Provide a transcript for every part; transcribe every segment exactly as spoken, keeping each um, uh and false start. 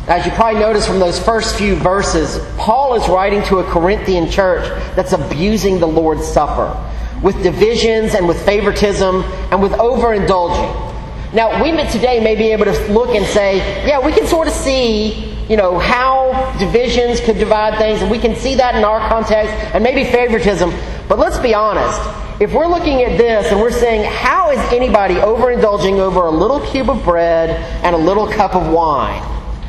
As you probably noticed from those first few verses, Paul is writing to a Corinthian church that's abusing the Lord's Supper with divisions and with favoritism and with overindulging. Now, we today may be able to look and say, yeah, we can sort of see, you know, how divisions could divide things, and we can see that in our context, and maybe favoritism. But let's be honest. If we're looking at this and we're saying, how is anybody overindulging over a little cube of bread and a little cup of wine?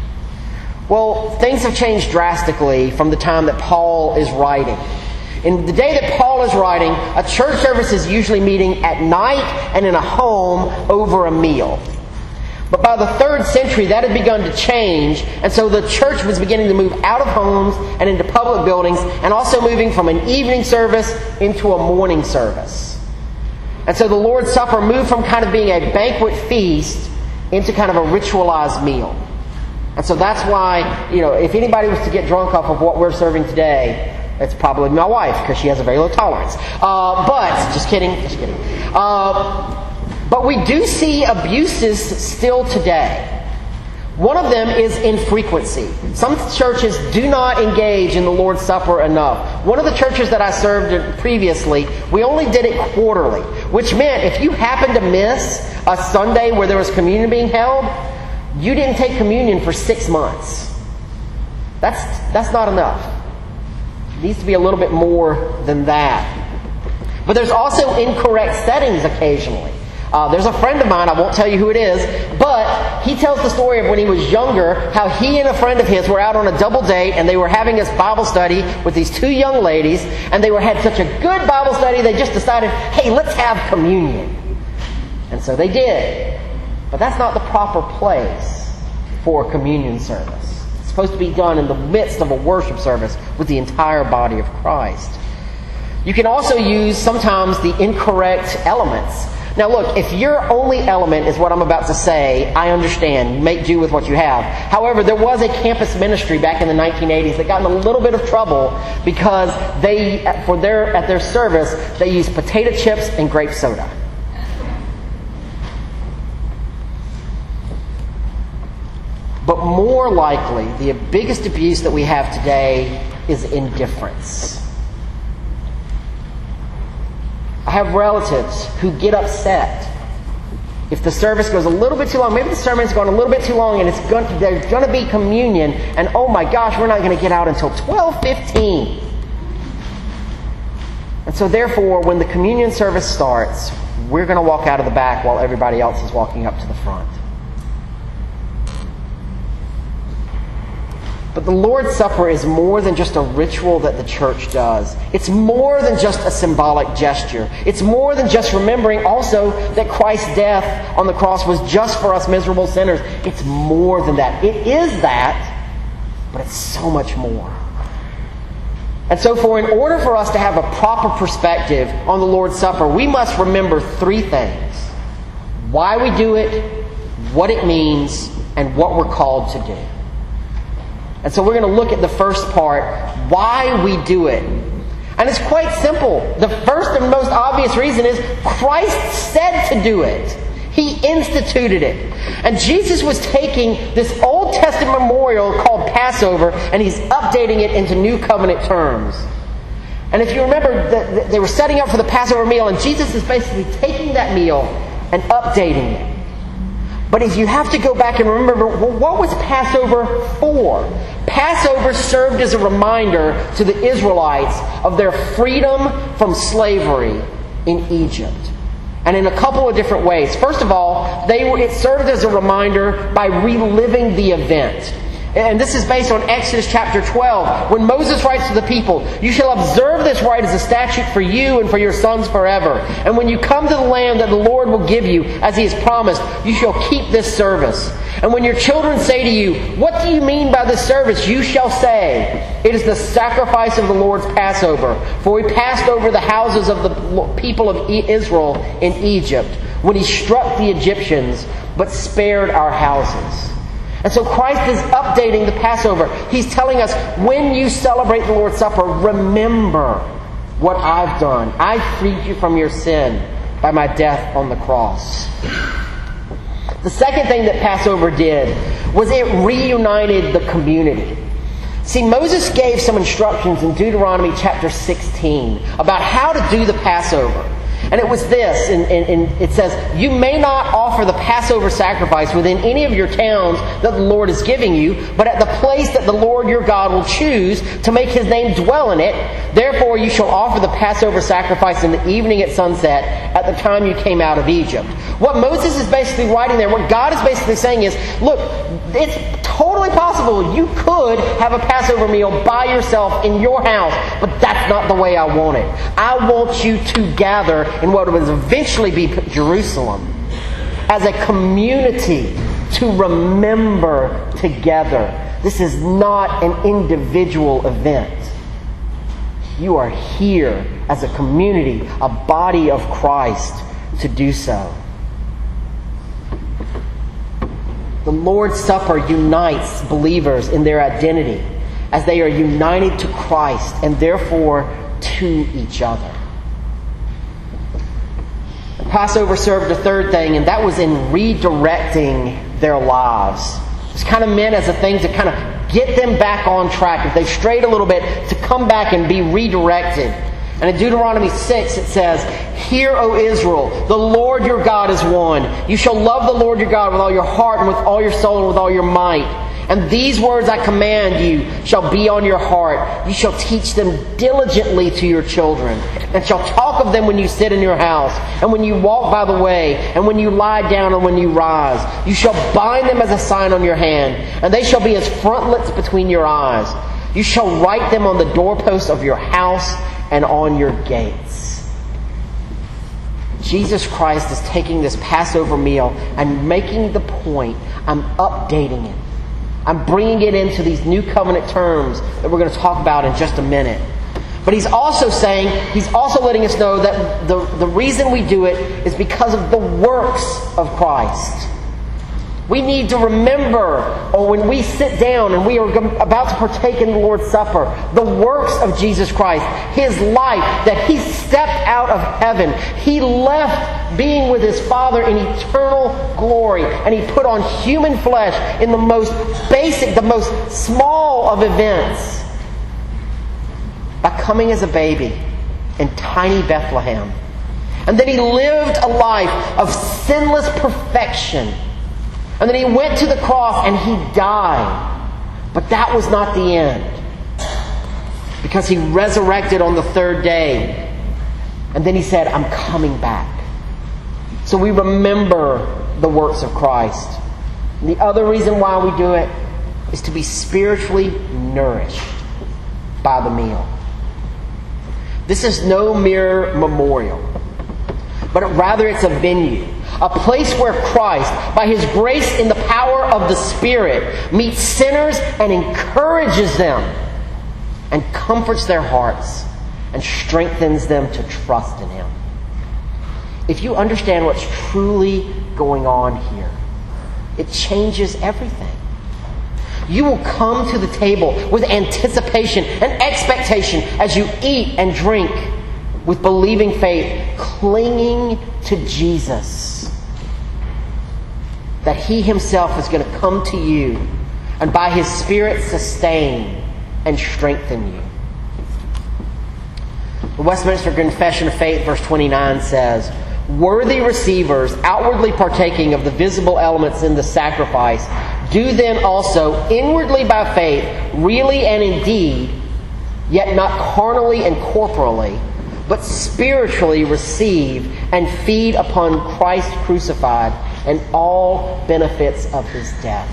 Well, things have changed drastically from the time that Paul is writing. In the day that Paul is writing, a church service is usually meeting at night and in a home over a meal. But by the third century, that had begun to change, and so the church was beginning to move out of homes and into public buildings, and also moving from an evening service into a morning service. And so the Lord's Supper moved from kind of being a banquet feast into kind of a ritualized meal. And so that's why, you know, if anybody was to get drunk off of what we're serving today, it's probably my wife, because she has a very low tolerance. Uh, but, just kidding, just kidding. Uh, but we do see abuses still today. One of them is infrequency. Some churches do not engage in the Lord's Supper enough. One of the churches that I served in previously, we only did it quarterly, which meant if you happened to miss a Sunday where there was communion being held, you didn't take communion for six months. That's that's not enough. It needs to be a little bit more than that. But there's also incorrect settings occasionally. Uh, there's a friend of mine, I won't tell you who it is, but he tells the story of when he was younger, how he and a friend of his were out on a double date, and they were having this Bible study with these two young ladies, and they were had such a good Bible study, they just decided, hey, let's have communion. And so they did. But that's not the proper place for a communion service. It's supposed to be done in the midst of a worship service with the entire body of Christ. You can also use sometimes the incorrect elements. Now look, if your only element is what I'm about to say, I understand. Make do with what you have. However, there was a campus ministry back in the nineteen eighties that got in a little bit of trouble because they, for their at their service, they used potato chips and grape soda. But more likely, the biggest abuse that we have today is indifference. I have relatives who get upset if the service goes a little bit too long. Maybe the sermon's going a little bit too long, and it's going to, there's going to be communion, and oh my gosh, we're not going to get out until twelve fifteen. And so therefore, when the communion service starts, we're going to walk out of the back while everybody else is walking up to the front. But the Lord's Supper is more than just a ritual that the church does. It's more than just a symbolic gesture. It's more than just remembering also that Christ's death on the cross was just for us miserable sinners. It's more than that. It is that, but it's so much more. And so for in order for us to have a proper perspective on the Lord's Supper, we must remember three things. Why we do it, what it means, and what we're called to do. And so we're going to look at the first part, why we do it. And it's quite simple. The first and most obvious reason is Christ said to do it. He instituted it. And Jesus was taking this Old Testament memorial called Passover, and He's updating it into New Covenant terms. And if you remember, the, the, they were setting up for the Passover meal, and Jesus is basically taking that meal and updating it. But if you have to go back and remember, well, what was Passover for? Passover served as a reminder to the Israelites of their freedom from slavery in Egypt. And in a couple of different ways. First of all, they were, it served as a reminder by reliving the event. And this is based on Exodus chapter twelve. When Moses writes to the people, "You shall observe this rite as a statute for you and for your sons forever. And when you come to the land that the Lord will give you, as He has promised, you shall keep this service. And when your children say to you, 'What do you mean by this service?' you shall say, 'It is the sacrifice of the Lord's Passover. For He passed over the houses of the people of Israel in Egypt, when He struck the Egyptians, but spared our houses.'" And so Christ is updating the Passover. He's telling us, when you celebrate the Lord's Supper, remember what I've done. I freed you from your sin by my death on the cross. The second thing that Passover did was it reunited the community. See, Moses gave some instructions in Deuteronomy chapter sixteen about how to do the Passover. And it was this, and, and, and it says, "You may not offer the Passover sacrifice within any of your towns that the Lord is giving you, but at the place that the Lord your God will choose to make His name dwell in it. Therefore you shall offer the Passover sacrifice in the evening at sunset at the time you came out of Egypt." What Moses is basically writing there, what God is basically saying is, look, it's totally possible you could have a Passover meal by yourself in your house, but that's not the way I want it. I want you to gather in what would eventually be Jerusalem as a community to remember together. This is not an individual event. You are here as a community, a body of Christ, to do so. The Lord's Supper unites believers in their identity as they are united to Christ and therefore to each other. The Passover served a third thing, and that was in redirecting their lives. It's kind of meant as a thing to kind of get them back on track. If they've strayed a little bit, to come back and be redirected. And in Deuteronomy six it says, "Hear, O Israel, the Lord your God is one. You shall love the Lord your God with all your heart and with all your soul and with all your might. And these words I command you shall be on your heart. You shall teach them diligently to your children, and shall talk of them when you sit in your house, and when you walk by the way, and when you lie down and when you rise. You shall bind them as a sign on your hand, and they shall be as frontlets between your eyes. You shall write them on the doorposts of your house and on your gates." Jesus Christ is taking this Passover meal and making the point, I'm updating it. I'm bringing it into these new covenant terms that we're going to talk about in just a minute. But He's also saying, He's also letting us know that the, the reason we do it is because of the works of Christ. We need to remember, or when we sit down and we are about to partake in the Lord's Supper, the works of Jesus Christ, His life, that He stepped out of heaven. He left being with His Father in eternal glory, and He put on human flesh in the most basic, the most small of events, by coming as a baby in tiny Bethlehem. And then He lived a life of sinless perfection. And then He went to the cross and He died. But that was not the end. Because He resurrected on the third day. And then He said, I'm coming back. So we remember the works of Christ. And the other reason why we do it is to be spiritually nourished by the meal. This is no mere memorial, but rather it's a venue. A place where Christ, by His grace in the power of the Spirit, meets sinners and encourages them and comforts their hearts and strengthens them to trust in Him. If you understand what's truly going on here, it changes everything. You will come to the table with anticipation and expectation as you eat and drink with believing faith, clinging to Jesus. That He Himself is going to come to you and by His Spirit sustain and strengthen you. The Westminster Confession of Faith, verse twenty-nine says, "Worthy receivers, outwardly partaking of the visible elements in the sacrifice, do then also, inwardly by faith, really and indeed, yet not carnally and corporally, but spiritually receive and feed upon Christ crucified and all benefits of His death."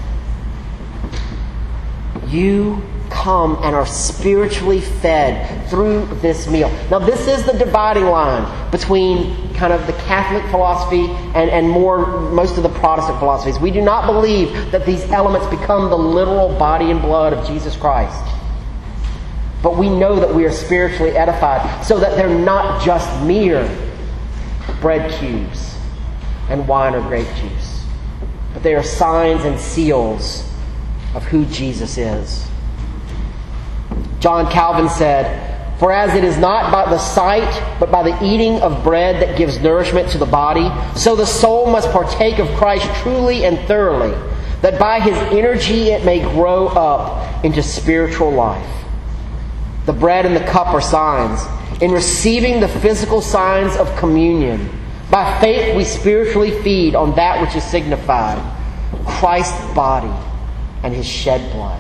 You come and are spiritually fed through this meal. Now, this is the dividing line between kind of the Catholic philosophy and, and more most of the Protestant philosophies. We do not believe that these elements become the literal body and blood of Jesus Christ. But we know that we are spiritually edified so that they're not just mere bread cubes and wine or grape juice, but they are signs and seals of who Jesus is. John Calvin said, For as it is not by the sight, but by the eating of bread that gives nourishment to the body, so the soul must partake of Christ truly and thoroughly, that by His energy it may grow up into spiritual life. The bread and the cup are signs. In receiving the physical signs of communion, by faith we spiritually feed on that which is signified, Christ's body and His shed blood.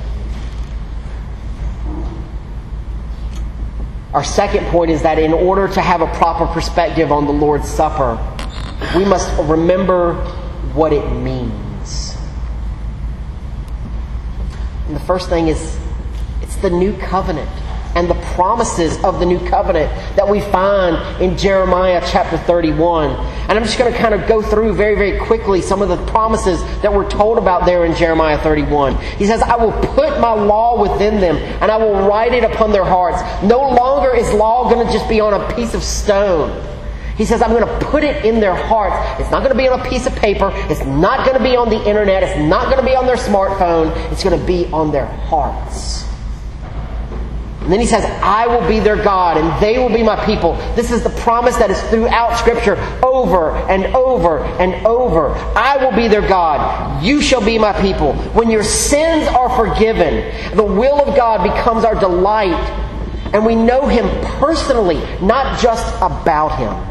Our second point is that in order to have a proper perspective on the Lord's Supper, we must remember what it means. And the first thing is, it's the new covenant and the promises of the new covenant that we find in Jeremiah chapter thirty-one. And I'm just going to kind of go through very, very quickly some of the promises that we're told about there in Jeremiah thirty-one. He says, I will put my law within them, and I will write it upon their hearts. No longer is law going to just be on a piece of stone. He says, I'm going to put it in their hearts. It's not going to be on a piece of paper. It's not going to be on the internet. It's not going to be on their smartphone. It's going to be on their hearts. And then he says, I will be their God and they will be my people. This is the promise that is throughout Scripture over and over and over. I will be their God. You shall be my people. When your sins are forgiven, the will of God becomes our delight. And we know Him personally, not just about Him.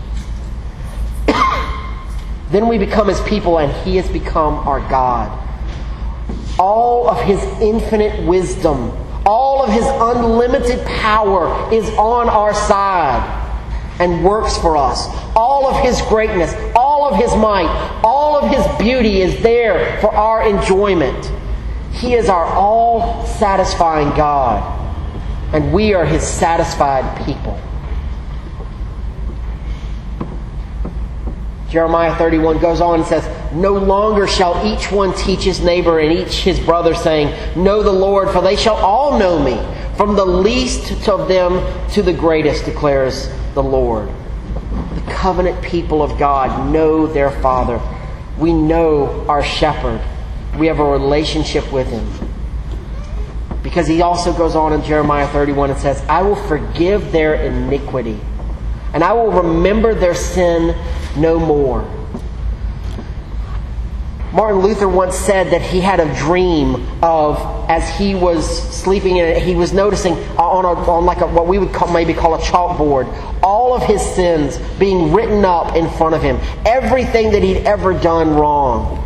Then we become His people and He has become our God. All of His infinite wisdom, all of His unlimited power is on our side and works for us. All of His greatness, all of His might, all of His beauty is there for our enjoyment. He is our all-satisfying God, and we are His satisfied people. Jeremiah thirty-one goes on and says, no longer shall each one teach his neighbor and each his brother, saying, know the Lord, for they shall all know me, from the least of them to the greatest, declares the Lord. The covenant people of God know their Father. We know our shepherd. We have a relationship with Him. Because he also goes on in Jeremiah thirty-one and says, I will forgive their iniquity, and I will remember their sin no more. Martin Luther once said that he had a dream of, as he was sleeping in it, he was noticing on, a, on like a, what we would call, maybe call a chalkboard, all of his sins being written up in front of him. Everything that he'd ever done wrong.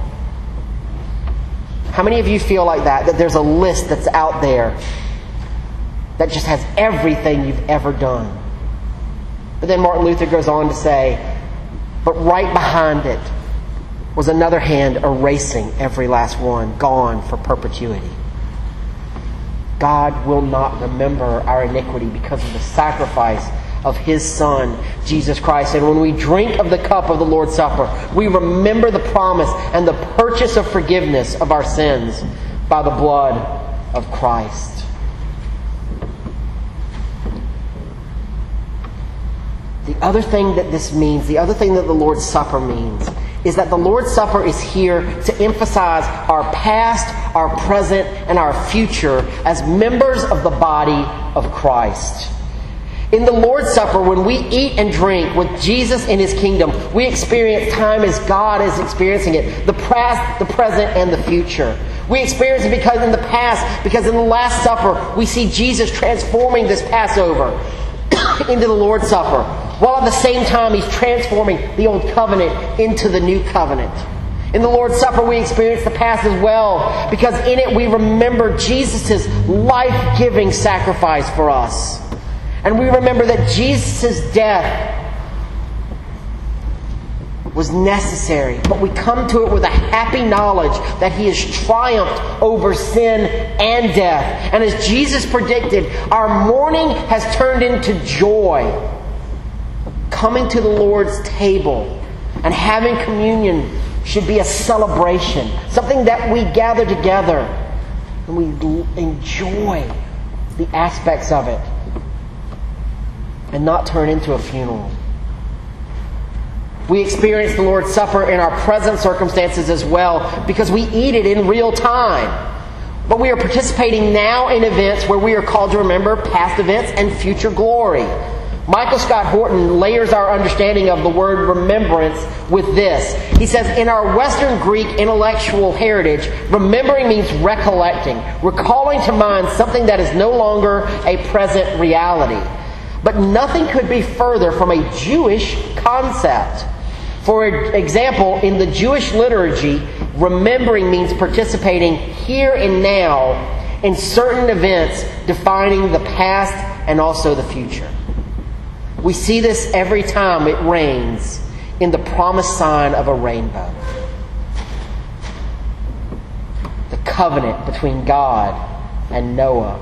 How many of you feel like that? That there's a list that's out there that just has everything you've ever done. But then Martin Luther goes on to say, but right behind it was another hand erasing every last one, gone for perpetuity. God will not remember our iniquity because of the sacrifice of His Son, Jesus Christ. And when we drink of the cup of the Lord's Supper, we remember the promise and the purchase of forgiveness of our sins by the blood of Christ. The other thing that this means, the other thing that the Lord's Supper means, is that the Lord's Supper is here to emphasize our past, our present, and our future as members of the body of Christ. In the Lord's Supper, when we eat and drink with Jesus in His kingdom, we experience time as God is experiencing it, the past, the present, and the future. We experience it because in the past, because in the Last Supper, we see Jesus transforming this Passover into the Lord's Supper, while at the same time He's transforming the Old Covenant into the New Covenant. In the Lord's Supper we experience the past as well, because in it we remember Jesus' life-giving sacrifice for us. And we remember that Jesus' death was necessary, but we come to it with a happy knowledge that He has triumphed over sin and death. And as Jesus predicted, our mourning has turned into joy. Coming to the Lord's table and having communion should be a celebration, something that we gather together and we enjoy the aspects of it and not turn into a funeral. We experience the Lord's Supper in our present circumstances as well because we eat it in real time. But we are participating now in events where we are called to remember past events and future glory. Michael Scott Horton layers our understanding of the word remembrance with this. He says, in our Western Greek intellectual heritage, remembering means recollecting, recalling to mind something that is no longer a present reality. But nothing could be further from a Jewish concept. For example, in the Jewish liturgy, remembering means participating here and now in certain events defining the past and also the future. We see this every time it rains in the promised sign of a rainbow. The covenant between God and Noah.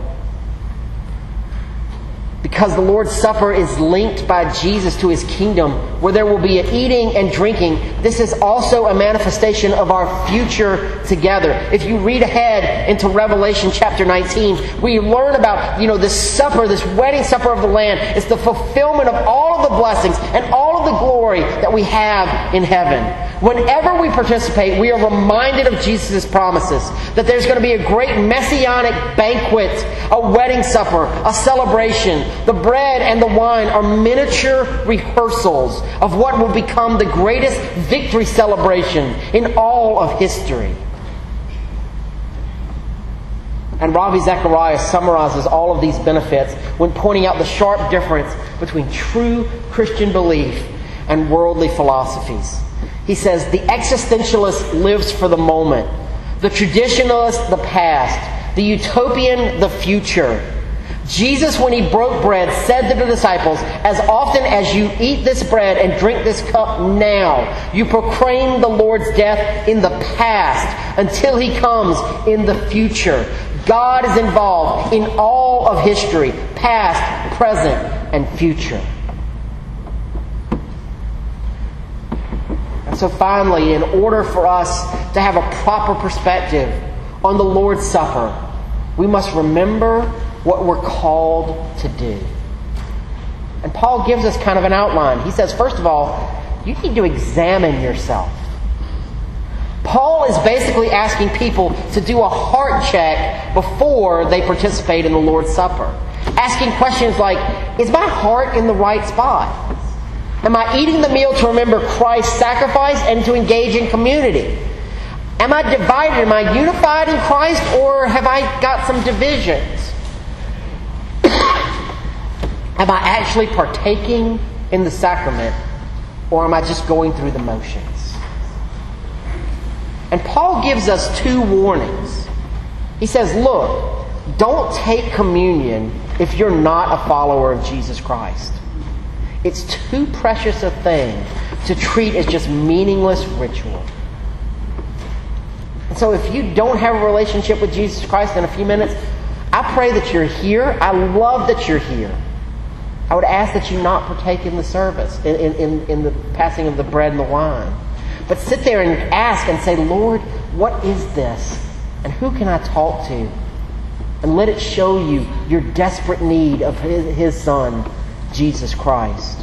Because the Lord's Supper is linked by Jesus to His kingdom, where there will be an eating and drinking, this is also a manifestation of our future together. If you read ahead into Revelation chapter nineteen, we learn about, you know, this supper, this wedding supper of the Lamb. It's the fulfillment of all of the blessings and all of the glory that we have in heaven. Whenever we participate, we are reminded of Jesus' promises, that there's going to be a great messianic banquet, a wedding supper, a celebration. The bread and the wine are miniature rehearsals of what will become the greatest victory celebration in all of history. And Ravi Zacharias summarizes all of these benefits when pointing out the sharp difference between true Christian belief and worldly philosophies. He says, the existentialist lives for the moment, the traditionalist the past, the utopian the future. Jesus, when He broke bread, said to the disciples, as often as you eat this bread and drink this cup now, you proclaim the Lord's death in the past until He comes in the future. God is involved in all of history, past, present, and future. And so finally, in order for us to have a proper perspective on the Lord's Supper, we must remember what we're called to do. And Paul gives us kind of an outline. He says, first of all, you need to examine yourself. Paul is basically asking people to do a heart check before they participate in the Lord's Supper. Asking questions like, is my heart in the right spot? Am I eating the meal to remember Christ's sacrifice and to engage in community? Am I divided? Am I unified in Christ, or have I got some divisions? Am I actually partaking in the sacrament, or am I just going through the motions? And Paul gives us two warnings. He says, look, don't take communion if you're not a follower of Jesus Christ. It's too precious a thing to treat as just meaningless ritual. And so if you don't have a relationship with Jesus Christ in a few minutes, I pray that you're here. I love that you're here. I would ask that you not partake in the service, in, in, in the passing of the bread and the wine. But sit there and ask and say, Lord, what is this? And who can I talk to? And let it show you your desperate need of His, his Son, Jesus Christ.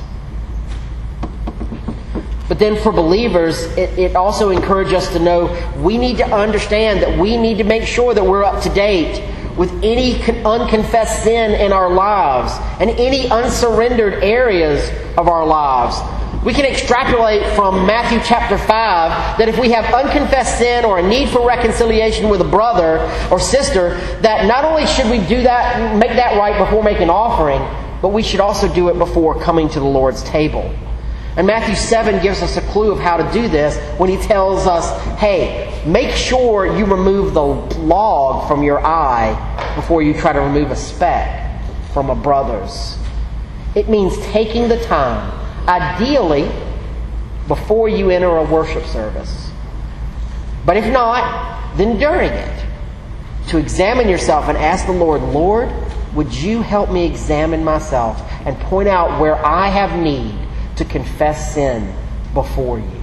But then for believers, it, it also encourages us to know we need to understand that we need to make sure that we're up to date with any unconfessed sin in our lives and any unsurrendered areas of our lives. We can extrapolate from Matthew chapter five that if we have unconfessed sin or a need for reconciliation with a brother or sister, that not only should we do that, make that right before making an offering, but we should also do it before coming to the Lord's table. And Matthew seven gives us a clue of how to do this when He tells us, hey, make sure you remove the log from your eye before you try to remove a speck from a brother's. It means taking the time, ideally, before you enter a worship service. But if not, then during it, to examine yourself and ask the Lord, Lord, would you help me examine myself and point out where I have need to confess sin before you.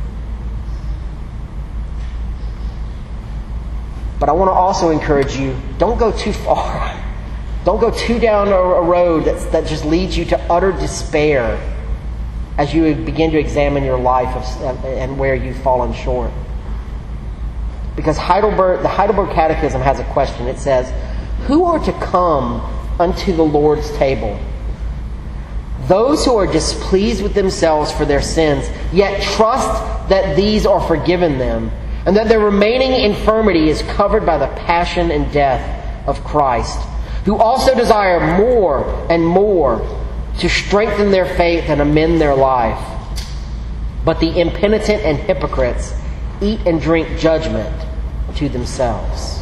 But I want to also encourage you, don't go too far. Don't go too down a road that's, that just leads you to utter despair as you begin to examine your life of, and where you've fallen short. Because Heidelberg, the Heidelberg Catechism has a question. It says, "Who are to come unto the Lord's table? Those who are displeased with themselves for their sins, yet trust that these are forgiven them, and that their remaining infirmity is covered by the passion and death of Christ, who also desire more and more to strengthen their faith and amend their life. But the impenitent and hypocrites eat and drink judgment to themselves."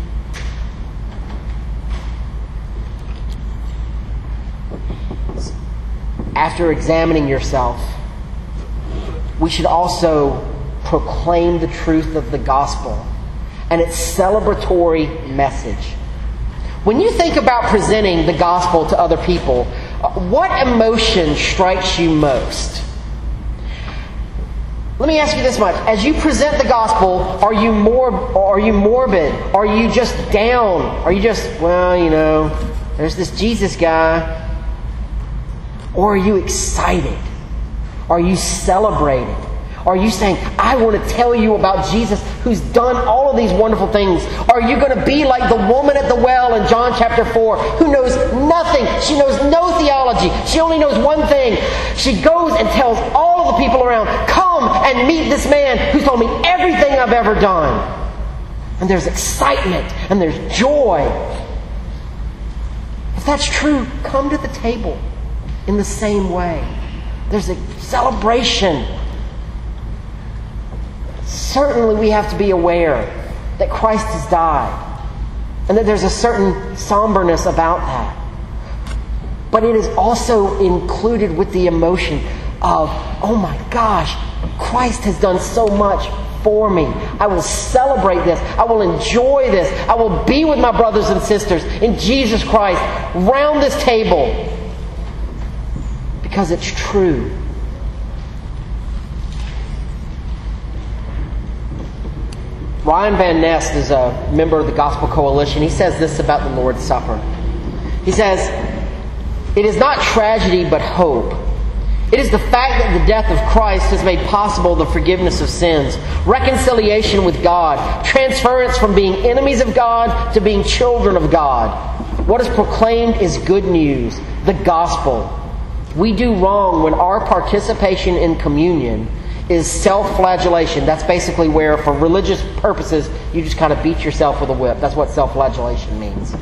After examining yourself, we should also proclaim the truth of the gospel and its celebratory message. When you think about presenting the gospel to other people, what emotion strikes you most? Let me ask you this much. As you present the gospel, are you more, are you morbid? Are you just down? Are you just, well, you know, there's this Jesus guy? Or are you excited? Are you celebrating? Are you saying, I want to tell you about Jesus who's done all of these wonderful things? Are you going to be like the woman at the well in John chapter four who knows nothing? She knows no theology. She only knows one thing. She goes and tells all of the people around, come and meet this man who's told me everything I've ever done. And there's excitement and there's joy. If that's true, come to the table in the same way. There's a celebration. Certainly we have to be aware that Christ has died and that there's a certain somberness about that. But it is also included with the emotion of, oh my gosh, Christ has done so much for me. I will celebrate this. I will enjoy this. I will be with my brothers and sisters in Jesus Christ round this table because it's true. Ryan Van Nest is a member of the Gospel Coalition. He says this about the Lord's Supper. He says, "It is not tragedy but hope. It is the fact that the death of Christ has made possible the forgiveness of sins, reconciliation with God, transference from being enemies of God to being children of God. What is proclaimed is good news, the gospel. We do wrong when our participation in communion is self-flagellation." That's basically where, for religious purposes, you just kind of beat yourself with a whip. That's what self-flagellation means.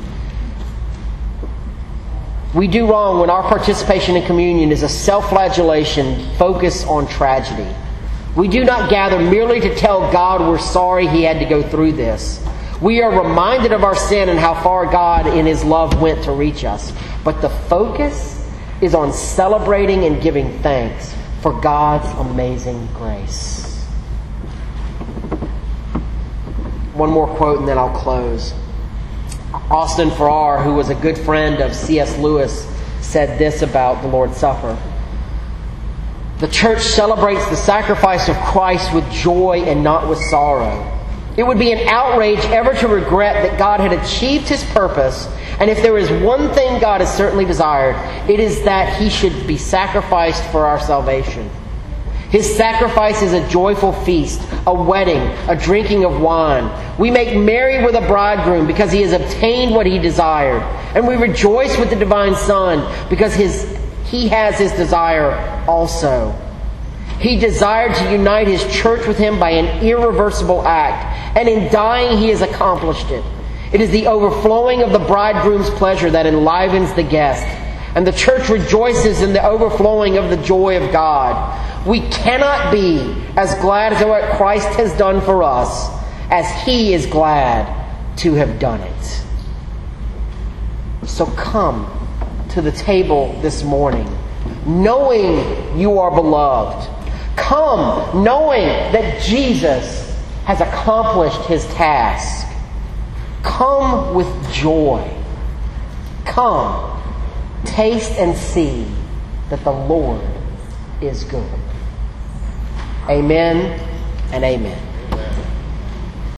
We do wrong when our participation in communion is a self-flagellation focus on tragedy. We do not gather merely to tell God we're sorry He had to go through this. We are reminded of our sin and how far God in His love went to reach us. But the focus is on celebrating and giving thanks for God's amazing grace. One more quote and then I'll close. Austin Farrar, who was a good friend of C S Lewis, said this about the Lord's Supper. "The church celebrates the sacrifice of Christ with joy and not with sorrow. It would be an outrage ever to regret that God had achieved His purpose, and if there is one thing God has certainly desired, it is that He should be sacrificed for our salvation. His sacrifice is a joyful feast, a wedding, a drinking of wine. We make merry with a bridegroom because he has obtained what he desired, and we rejoice with the divine Son because his, he has his desire also. He desired to unite His church with Him by an irreversible act, and in dying He has accomplished it. It is the overflowing of the bridegroom's pleasure that enlivens the guest, and the church rejoices in the overflowing of the joy of God. We cannot be as glad as what Christ has done for us as He is glad to have done it." So come to the table this morning, knowing you are beloved. Come knowing that Jesus has accomplished His task. Come with joy. Come, taste and see that the Lord is good. Amen and amen.